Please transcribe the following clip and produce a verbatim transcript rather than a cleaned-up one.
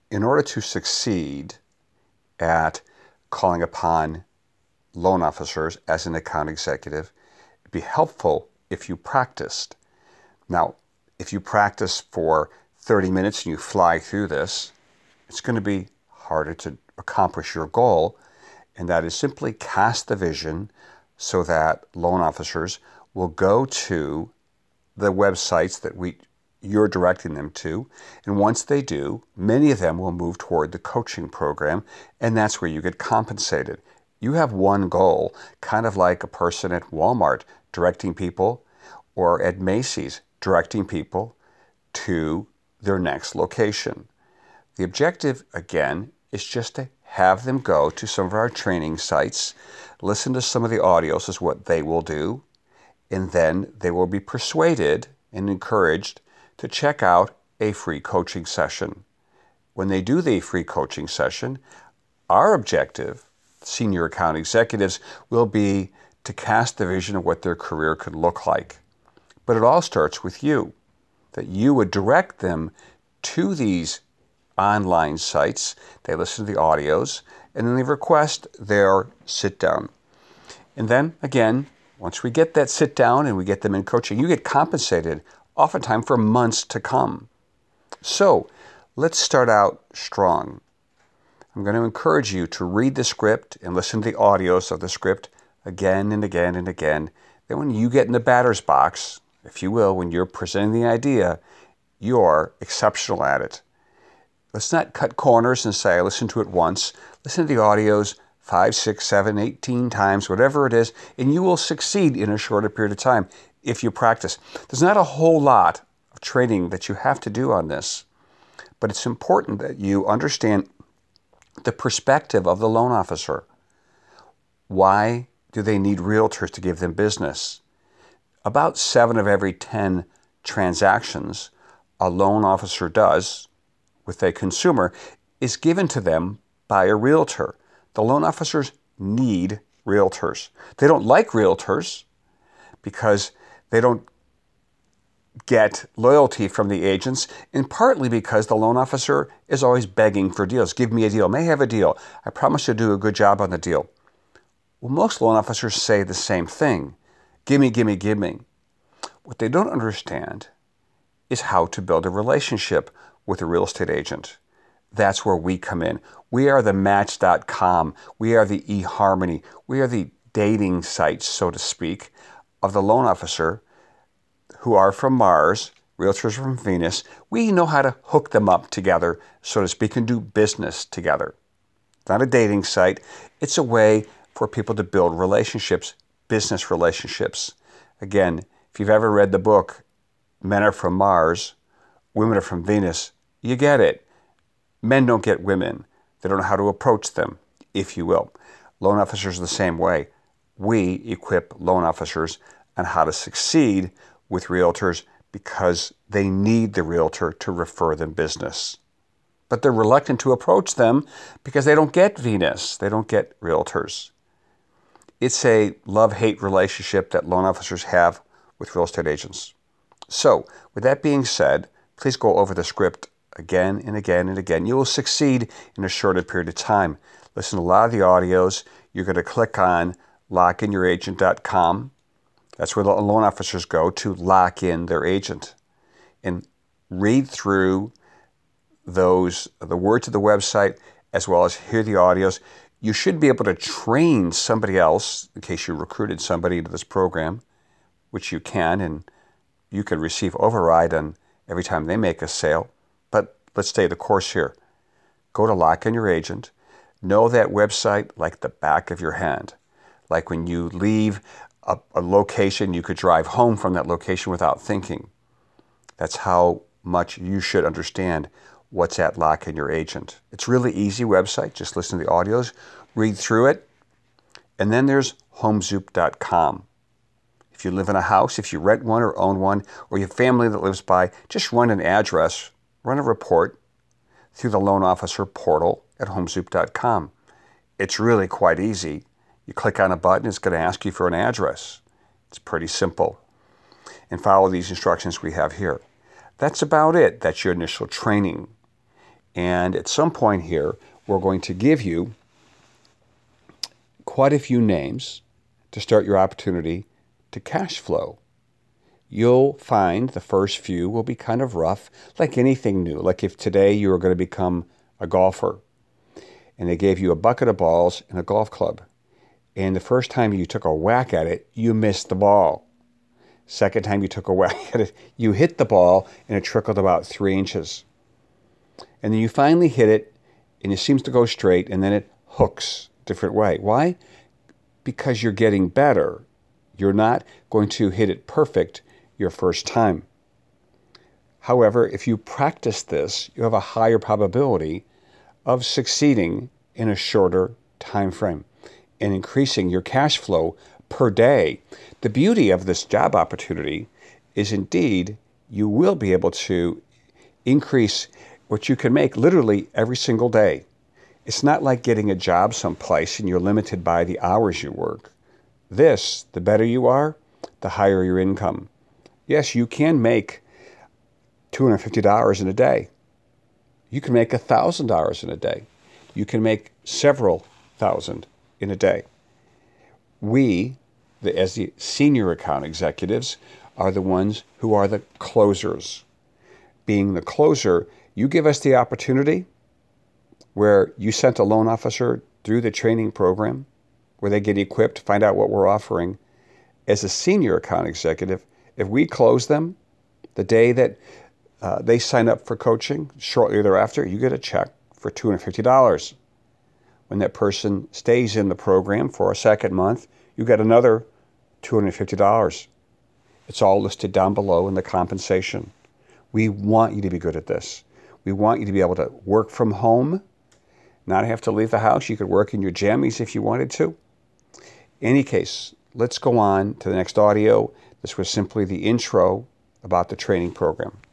in order to succeed at calling upon loan officers as an account executive, it'd be helpful if you practiced. Now, if you practice for thirty minutes and you fly through this, it's going to be harder to accomplish your goal, and that is simply cast the vision so that loan officers will go to the websites that we you're directing them to, and once they do, many of them will move toward the coaching program, and that's where you get compensated. You have one goal, kind of like a person at Walmart directing people, or at Macy's directing people to their next location. The objective, again, is just to have them go to some of our training sites, listen to some of the audios is what they will do, and then they will be persuaded and encouraged to check out a free coaching session. When they do the free coaching session, our objective, senior account executives, will be to cast the vision of what their career could look like. But it all starts with you, that you would direct them to these online sites. They listen to the audios, and then they request their sit down. And then, again, once we get that sit down and we get them in coaching, you get compensated oftentimes for months to come. So let's start out strong. I'm going to encourage you to read the script and listen to the audios of the script again and again and again. Then when you get in the batter's box, if you will, when you're presenting the idea, you're exceptional at it. Let's not cut corners and say, I listened to it once. Listen to the audios five, six, seven, eighteen times, whatever it is, and you will succeed in a shorter period of time if you practice. There's not a whole lot of training that you have to do on this, but it's important that you understand the perspective of the loan officer. Why do they need realtors to give them business? About seven of every ten transactions a loan officer does with a consumer is given to them by a realtor. The loan officers need realtors. They don't like realtors because they don't get loyalty from the agents, and partly because the loan officer is always begging for deals. Give me a deal. May I have a deal. I promise you'll do a good job on the deal. Well, most loan officers say the same thing. Gimme, gimme, gimme. What they don't understand is how to build a relationship with a real estate agent. That's where we come in. We are the Match dot com. We are the eHarmony. We are the dating sites, so to speak, of the loan officer who are from Mars, realtors from Venus. We know how to hook them up together, so to speak, and do business together. It's not a dating site. It's a way for people to build relationships, business relationships. Again, if you've ever read the book, Men Are From Mars, Women Are From Venus, you get it. Men don't get women. They don't know how to approach them, if you will. Loan officers are the same way. We equip loan officers on how to succeed with realtors because they need the realtor to refer them business. But they're reluctant to approach them because they don't get Venus. They don't get realtors. It's a love-hate relationship that loan officers have with real estate agents. So, with that being said, please go over the script again and again and again. You will succeed in a shorter period of time. Listen to a lot of the audios. You're going to click on lock in your agent dot com. That's where the loan officers go to lock in their agent. And read through those, the words of the website, as well as hear the audios. You should be able to train somebody else, in case you recruited somebody into this program, which you can, and you can receive override on every time they make a sale. But let's stay the course here. Go to Lock In Your Agent. Know that website like the back of your hand. Like when you leave a, a location, you could drive home from that location without thinking. That's how much you should understand what's at Lock In Your Agent. It's a really easy website. Just listen to the audios, read through it. And then there's home zoop dot com. If you live in a house, if you rent one or own one, or you have family that lives by, just run an address, run a report through the loan officer portal at home zoop dot com. It's really quite easy. You click on a button, it's going to ask you for an address. It's pretty simple. And follow these instructions we have here. That's about it. That's your initial training. And at some point here, we're going to give you quite a few names to start your opportunity to cash flow. You'll find the first few will be kind of rough, like anything new. Like if today you were going to become a golfer and they gave you a bucket of balls and a golf club, and the first time you took a whack at it, you missed the ball. Second time you took a whack at it, you hit the ball and it trickled about three inches. And then you finally hit it and it seems to go straight and then it hooks a different way. Why? Because you're getting better. You're not going to hit it perfect your first time. However, if you practice this, you have a higher probability of succeeding in a shorter time frame and increasing your cash flow per day. The beauty of this job opportunity is indeed you will be able to increase what you can make literally every single day. It's not like getting a job someplace and you're limited by the hours you work. This, the better you are, the higher your income. Yes, you can make two hundred fifty dollars in a day. You can make one thousand dollars in a day. You can make several thousand in a day. We, the, as the senior account executives, are the ones who are the closers. Being the closer, you give us the opportunity where you sent a loan officer through the training program, where they get equipped, find out what we're offering. As a senior account executive, if we close them the day that uh, they sign up for coaching, shortly thereafter, you get a check for two hundred fifty dollars. When that person stays in the program for a second month, you get another two hundred fifty dollars. It's all listed down below in the compensation. We want you to be good at this. We want you to be able to work from home, not have to leave the house. You could work in your jammies if you wanted to. In any case, let's go on to the next audio. This was simply the intro about the training program.